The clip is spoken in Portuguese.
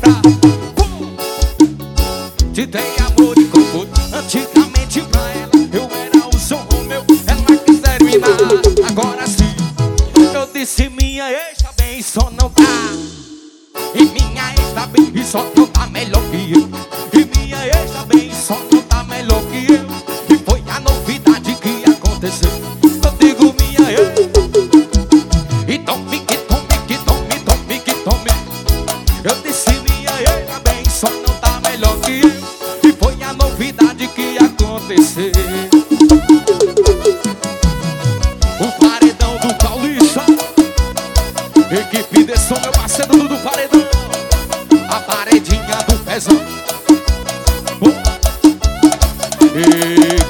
Te dei amor e conforto. Antigamente pra ela eu era o João Romeu. Ela quis terminar, agora sim. Eu disse minha ex tá bem, só não tá. E minha ex tá bem, e só não tá melhor que eu. E minha ex tá bem, só não tá melhor que eu. E foi a novidade que aconteceu. Eu digo minha ex. E tome, que tome, que tome, tome, que tome. Eu disse minha ex tá bem, só não tá melhor que eu. E foi a novidade que aconteceu. O paredão do Paulista. Equipe de som, meu parceiro do paredão. A paredinha do pezão.